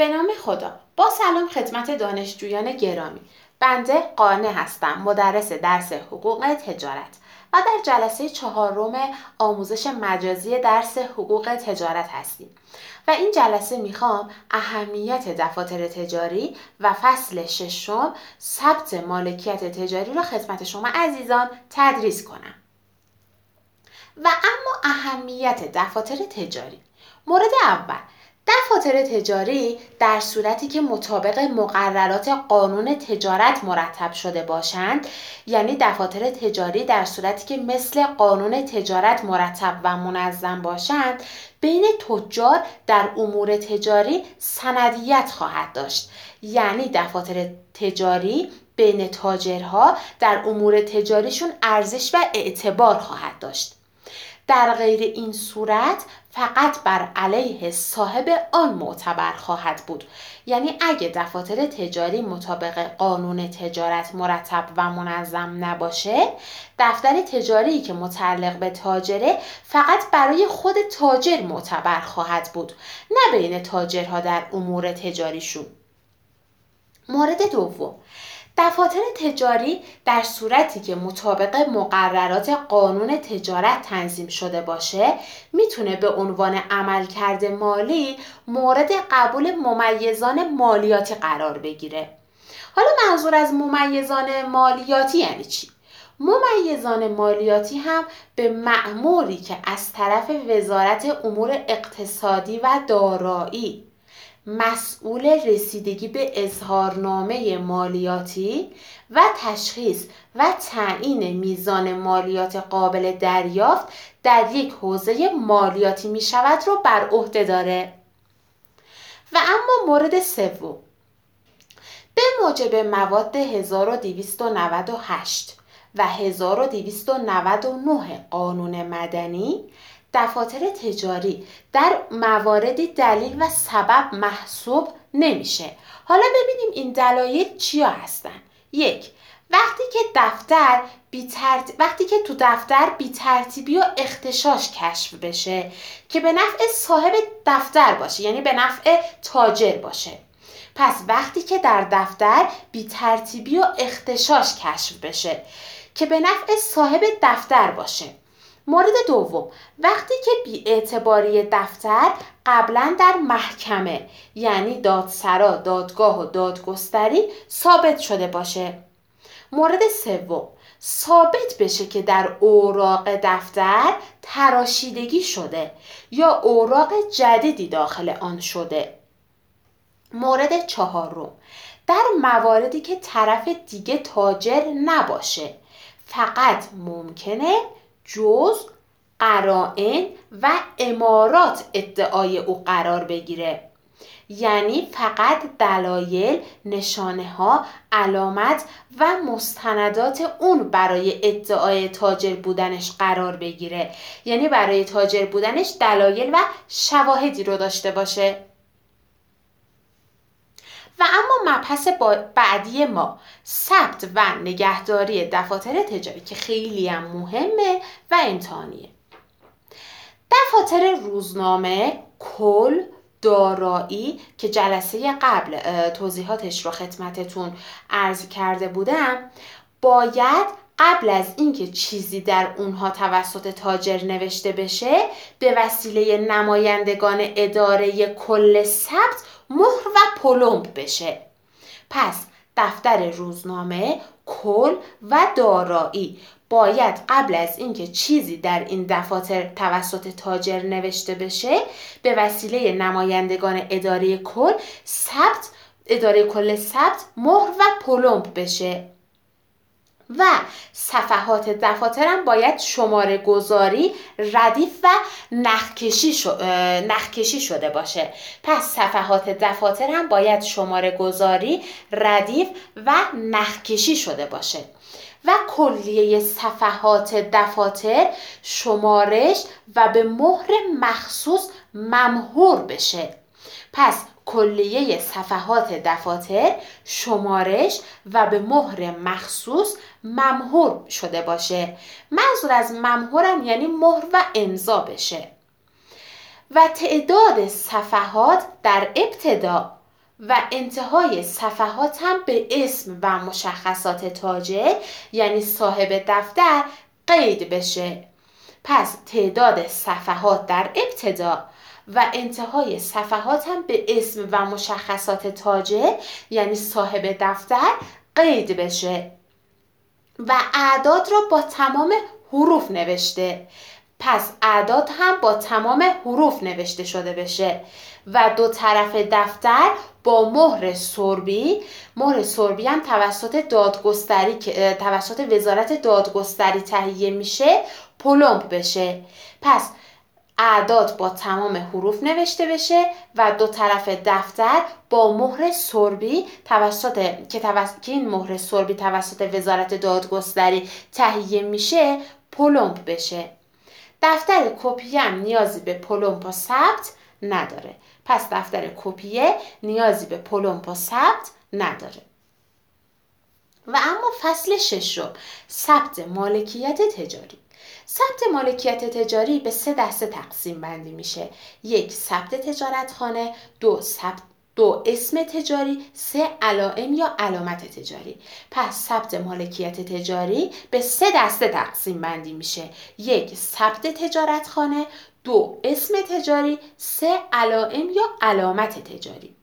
به نام خدا. با سلام خدمت دانشجویان گرامی. بنده قانع هستم، مدرس درس حقوق تجارت و در جلسه 4 آموزش مجازی درس حقوق تجارت هستیم و این جلسه میخوام اهمیت دفاتر تجاری و فصل 6 ثبت مالکیت تجاری را خدمت شما عزیزان تدریس کنم. و اما اهمیت دفاتر تجاری. مورد اول، دفاتر تجاری در صورتی که مطابق مقررات قانون تجارت مرتب شده باشند، یعنی دفاتر تجاری در صورتی که مثل قانون تجارت مرتب و منظم باشند، بین تجار در امور تجاری سندیت خواهد داشت. یعنی دفاتر تجاری بین تاجرها در امور تجاریشون ارزش و اعتبار خواهد داشت. در غیر این صورت فقط بر علیه صاحب آن معتبر خواهد بود. یعنی اگه دفاتر تجاری مطابق قانون تجارت مرتب و منظم نباشه، دفتر تجاری که متعلق به تاجره فقط برای خود تاجر معتبر خواهد بود، نه بین تاجرها در امور تجاریشون. مورد دوم، دفاتر تجاری در صورتی که مطابق مقررات قانون تجارت تنظیم شده باشه، میتونه به عنوان عملکرد مالی مورد قبول ممیزان مالیاتی قرار بگیره. حالا منظور از ممیزان مالیاتی یعنی چی؟ ممیزان مالیاتی هم به مأموری که از طرف وزارت امور اقتصادی و دارایی مسئول رسیدگی به اظهارنامه مالیاتی و تشخیص و تعیین میزان مالیات قابل دریافت در یک حوزه مالیاتی می شود را بر عهده داره. و اما مورد سوم، به موجب مواد 1298 و 1299 قانون مدنی، دفاتر تجاری در مواردی دلیل و سبب محسوب نمیشه. حالا ببینیم این دلایل چیا هستن. 1. وقتی که تو دفتر بی‌ترتیبی و اغتشاش کشف بشه که به نفع صاحب دفتر باشه، یعنی به نفع تاجر باشه. پس وقتی که در دفتر بی‌ترتیبی و اغتشاش کشف بشه که به نفع صاحب دفتر باشه. مورد دوم، وقتی که بی‌اعتباری دفتر قبلا در محکمه، یعنی دادسرا، دادگاه و دادگستری ثابت شده باشه. مورد سوم، ثابت بشه که در اوراق دفتر تراشیدگی شده یا اوراق جدیدی داخل آن شده. مورد چهارم، در مواردی که طرف دیگه تاجر نباشه، فقط ممکنه جز قرائن و امارات ادعای او قرار بگیره. یعنی فقط دلایل، نشانه ها، علامت و مستندات اون برای ادعای تاجر بودنش قرار بگیره. یعنی برای تاجر بودنش دلایل و شواهدی رو داشته باشه. و اما مبحث بعدی ما، ثبت و نگهداری دفاتر تجاری که خیلی هم مهمه و امتحانیه. دفاتر روزنامه، کل، دارایی که جلسه قبل توضیحاتش رو خدمتتون عرض کرده بودم، باید قبل از اینکه چیزی در اونها توسط تاجر نوشته بشه، به وسیله نمایندگان اداره کل ثبت مهر و پلمب بشه. پس دفتر روزنامه، کل و دارایی باید قبل از اینکه چیزی در این دفاتر توسط تاجر نوشته بشه، به وسیله نمایندگان اداره کل ثبت مهر و پلمب بشه. و صفحات دفاتر هم باید شماره گذاری ردیف و نخکشی شده باشه. پس صفحات دفاتر هم باید شماره گذاری ردیف و نخکشی شده باشه. و کلیه صفحات دفاتر شمارش و به مهر مخصوص ممهور بشه. پس کلیه صفحات دفاتر شمارش و به مهر مخصوص ممهور شده باشه. منظور از ممهورم یعنی مهر و امضا بشه. و تعداد صفحات در ابتدا و انتهای صفحات هم به اسم و مشخصات تاجر یعنی صاحب دفتر قید بشه. پس تعداد صفحات در ابتدا و انتهای صفحات هم به اسم و مشخصات تاجر یعنی صاحب دفتر قید بشه و اعداد را با تمام حروف نوشته. پس اعداد هم با تمام حروف نوشته شده بشه و دو طرف دفتر با مهر سربی هم توسط وزارت دادگستری تهیه میشه پلمب بشه. پس اعداد با تمام حروف نوشته بشه و دو طرف دفتر با مهر سربی که این مهر سربی توسط وزارت دادگستری تهیه میشه پلمب بشه. دفتر کپی هم نیازی به پلمب و ثبت نداره. پس دفتر کپیه نیازی به پلمب و ثبت نداره. و اما فصل ششم، ثبت مالکیت تجاری. ثبت مالکیت تجاری به 3 دسته تقسیم بندی میشه. 1 ثبت تجارتخانه، 2 اسم تجاری، 3 علائم یا علامت تجاری. پس ثبت مالکیت تجاری به 3 دسته تقسیم بندی میشه. 1 ثبت تجارتخانه، 2 اسم تجاری، 3 علائم یا علامت تجاری.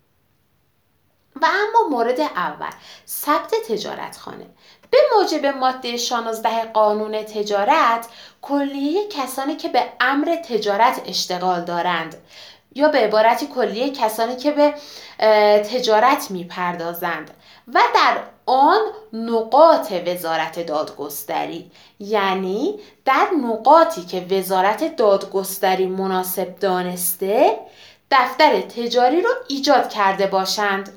و اما مورد اول، ثبت تجارتخانه. به موجب ماده 16 قانون تجارت، کلیه کسانی که به امر تجارت اشتغال دارند یا به عبارتی کلیه کسانی که به تجارت میپردازند و در آن نقاط وزارت دادگستری، یعنی در نقاطی که وزارت دادگستری مناسب دانسته دفتر تجاری رو ایجاد کرده باشند،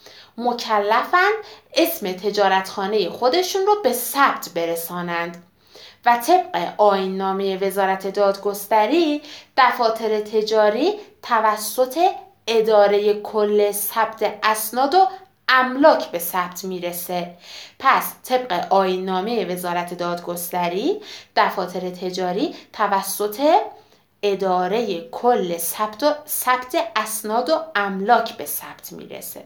مکلفند اسم تجارتخانه خودشون رو به ثبت برسانند و طبق آیین‌نامه وزارت دادگستری دفاتر تجاری توسط اداره کل ثبت اسناد و املاک به ثبت میرسه. پس طبق آیین‌نامه وزارت دادگستری دفاتر تجاری توسط اداره کل ثبت اسناد و املاک به ثبت میرسه.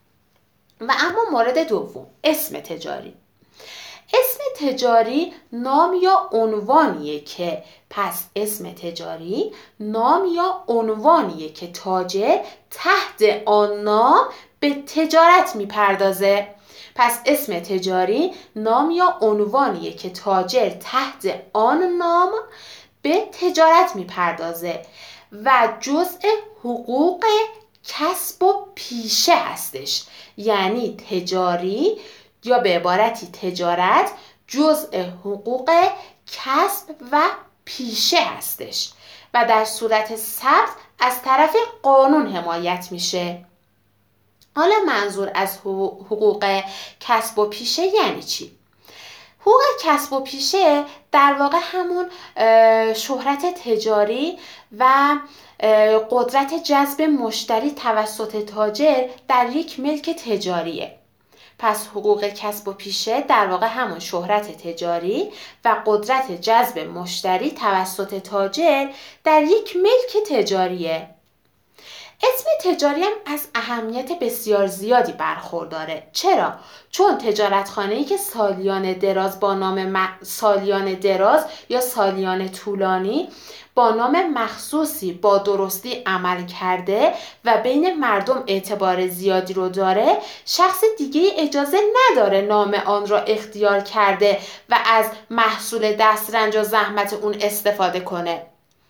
و اما مورد دوم، اسم تجاری. اسم تجاری نام یا عنوانیه که اسم تجاری نام یا عنوانیه که تاجر تحت آن نام به تجارت میپردازه. پس اسم تجاری نام یا عنوانیه که تاجر تحت آن نام به تجارت میپردازه و جزء حقوق کسب و پیشه هستش. یعنی تجاری یا به عبارتی تجارت جزء حقوق کسب و پیشه هستش و در صورت ثبت از طرف قانون حمایت میشه. حالا منظور از حقوق کسب و پیشه یعنی چی؟ حقوق کسب و پیشه در واقع همون شهرت تجاری و قدرت جذب مشتری توسط تاجر در یک ملک تجاریه. پس حقوق کسب و پیشه در واقع همون شهرت تجاری و قدرت جذب مشتری توسط تاجر در یک ملک تجاریه. اسم تجاری هم از اهمیت بسیار زیادی برخورداره. چرا؟ چون تجارتخانه‌ای که سالیان دراز با نام سالیان دراز یا سالیان طولانی با نام مخصوصی با درستی عمل کرده و بین مردم اعتبار زیادی رو داره، شخص دیگه اجازه نداره نام آن را اختیار کرده و از محصول دسترنج و زحمت اون استفاده کنه.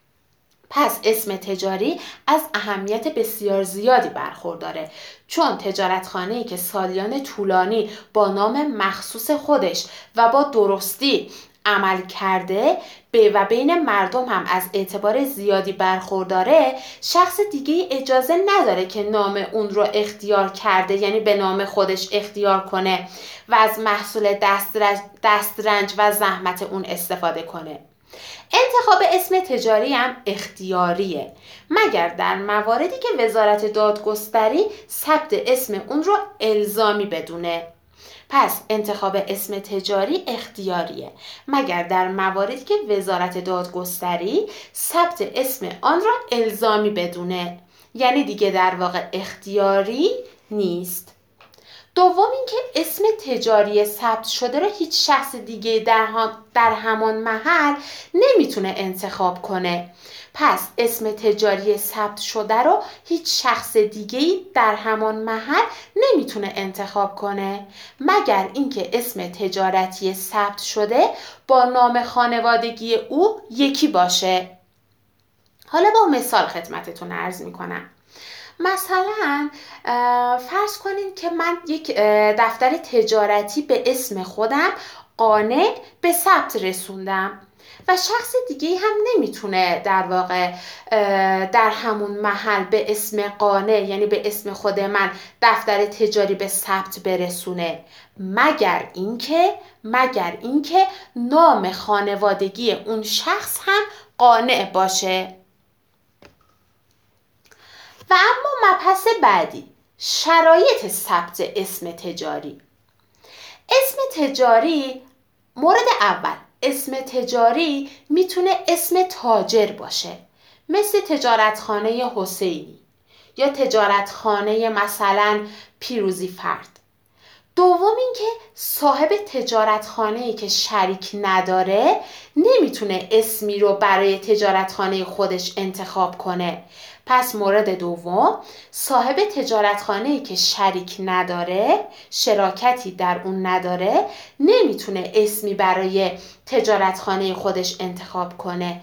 پس اسم تجاری از اهمیت بسیار زیادی برخورداره، چون تجارتخانه‌ای که سالیان طولانی با نام مخصوص خودش و با درستی عمل کرده و بین مردم هم از اعتبار زیادی برخورداره، شخص دیگه اجازه نداره که نام اون رو اختیار کرده، یعنی به نام خودش اختیار کنه و از محصول دسترنج و زحمت اون استفاده کنه. انتخاب اسم تجاری هم اختیاریه، مگر در مواردی که وزارت دادگستری ثبت اسم اون رو الزامی بدونه. پس انتخاب اسم تجاری اختیاریه، مگر در مواردی که وزارت دادگستری ثبت اسم آن را الزامی بدونه. یعنی دیگه در واقع اختیاری نیست. دوم اینکه اسم تجاری ثبت شده را هیچ شخص دیگه در همان محل نمیتونه انتخاب کنه. پس اسم تجاری ثبت شده رو هیچ شخص دیگه‌ای در همان محل نمیتونه انتخاب کنه مگر اینکه اسم تجارتی ثبت شده با نام خانوادگی او یکی باشه. حالا با مثال خدمتتون عرض میکنم. مثلا فرض کنین که من یک دفتر تجارتی به اسم خودم قانع به ثبت رسوندم و شخص دیگه هم نمیتونه در واقع در همون محل به اسم قانع، یعنی به اسم خود من، دفتر تجاری به ثبت برسونه مگر اینکه نام خانوادگی اون شخص هم قانع باشه. و اما مبحث بعدی، شرایط ثبت اسم تجاری. اسم تجاری، مورد اول، اسم تجاری میتونه اسم تاجر باشه، مثل تجارتخانه حسینی یا تجارتخانه مثلا پیروزی فرد. دوم اینکه صاحب تجارتخانه‌ای که شریک نداره نمیتونه اسمی رو برای تجارتخانه خودش انتخاب کنه. پس مورد دوم، صاحب تجارتخانه‌ای که شریک نداره، شراکتی در اون نداره، نمیتونه اسمی برای تجارتخانه خودش انتخاب کنه.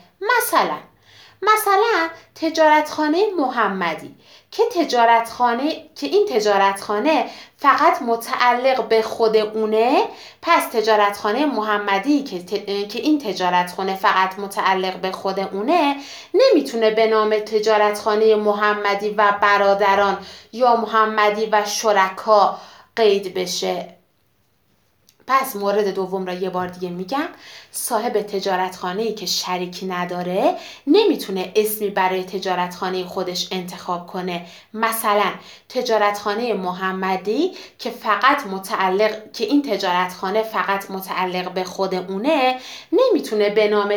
مثلا تجارتخانه محمدی که این تجارتخانه فقط متعلق به خود اونه، پس تجارتخانه محمدی که این تجارتخانه فقط متعلق به خود اونه نمیتونه به نام تجارتخانه محمدی و برادران یا محمدی و شرکا قید بشه. پس مورد دوم را یه بار دیگه میگم، صاحب تجارتخانه‌ای که شریک نداره نمیتونه اسمی برای تجارتخانه خودش انتخاب کنه. مثلا تجارتخانه محمدی که این تجارتخانه فقط متعلق به خود اونه نمیتونه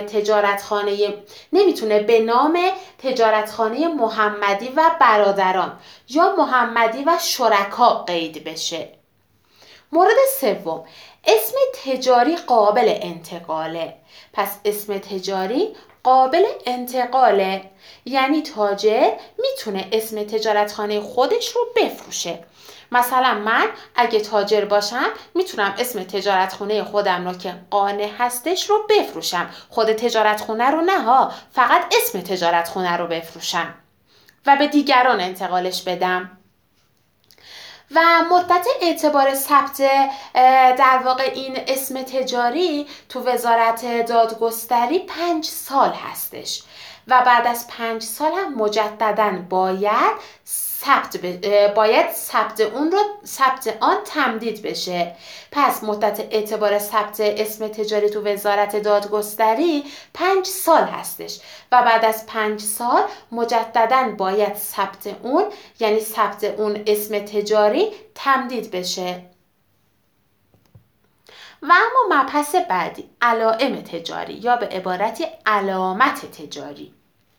به نام تجارتخانه محمدی و برادران یا محمدی و شرکا قید بشه. مورد سوم، اسم تجاری قابل انتقاله. پس اسم تجاری قابل انتقاله، یعنی تاجر میتونه اسم تجارتخانه خودش رو بفروشه. مثلا من اگه تاجر باشم میتونم اسم تجارتخانه خودم رو که قانع هستش رو بفروشم، خود تجارتخانه رو نه ها، فقط اسم تجارتخانه رو بفروشم و به دیگران انتقالش بدم. و مدت اعتبار ثبت در واقع این اسم تجاری تو وزارت دادگستری 5 سال هستش و بعد از 5 سال هم مجدداً باید ثبت آن تمدید بشه. پس مدت اعتبار ثبت اسم تجاری تو وزارت دادگستری 5 سال هستش و بعد از 5 سال مجدداً باید ثبت اون اسم تجاری تمدید بشه. و اما مبحث بعدی، علائم تجاری یا به عبارتی علامت تجاری،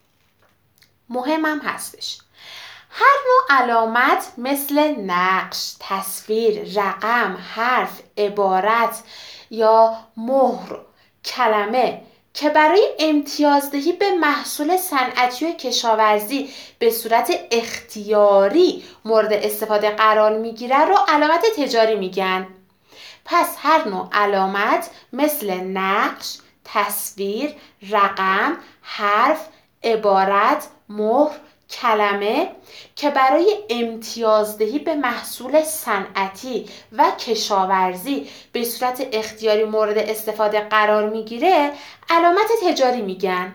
مهمم هستش. هر نوع علامت مثل نقش، تصویر، رقم، حرف، عبارت یا مهر، کلمه که برای امتیازدهی به محصول صنعتی و کشاورزی به صورت اختیاری مورد استفاده قرار میگیره رو علامت تجاری میگن. پس هر نوع علامت مثل نقش، تصویر، رقم، حرف، عبارت، مهر، کلمه که برای امتیازدهی به محصول صنعتی و کشاورزی به صورت اختیاری مورد استفاده قرار میگیره علامت تجاری میگن.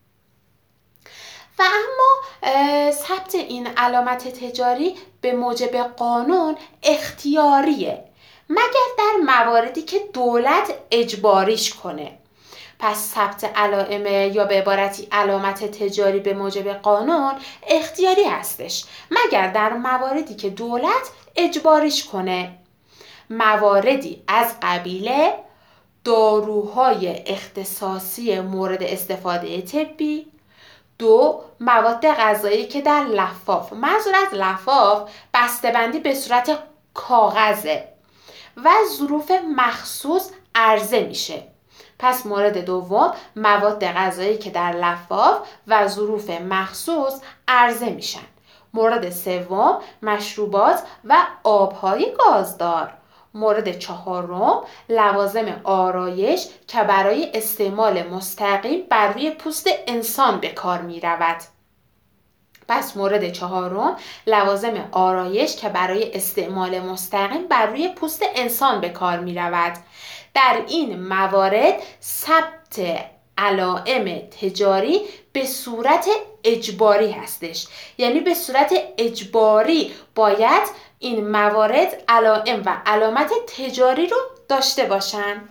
و اما ثبت این علامت تجاری به موجب قانون اختیاریه مگر در مواردی که دولت اجباریش کنه. پس ثبت علائم یا به عبارتی علامت تجاری به موجب قانون اختیاری هستش مگر در مواردی که دولت اجباریش کنه. مواردی از قبیل داروهای اختصاصی مورد استفاده طبی، 2. مواد غذایی که در لفاف، منظور از لفاف بسته‌بندی به صورت کاغذه و ظروف مخصوص عرضه میشه. پس مورد دوم مواد غذایی که در لفاف و ظروف مخصوص عرضه میشن. مورد سوم مشروبات و آبهای گازدار. مورد چهارم لوازم آرایش که برای استعمال مستقیم بر روی پوست انسان به کار می رود. پس مورد چهارم لوازم آرایش که برای استعمال مستقیم بر روی پوست انسان به کار می رود. در این موارد ثبت علائم تجاری به صورت اجباری هستش، یعنی به صورت اجباری باید این موارد علائم و علامت تجاری رو داشته باشن.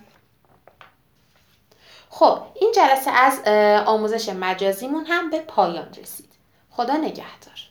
خب این جلسه از آموزش مجازیمون هم به پایان رسید. خدا نگهدار.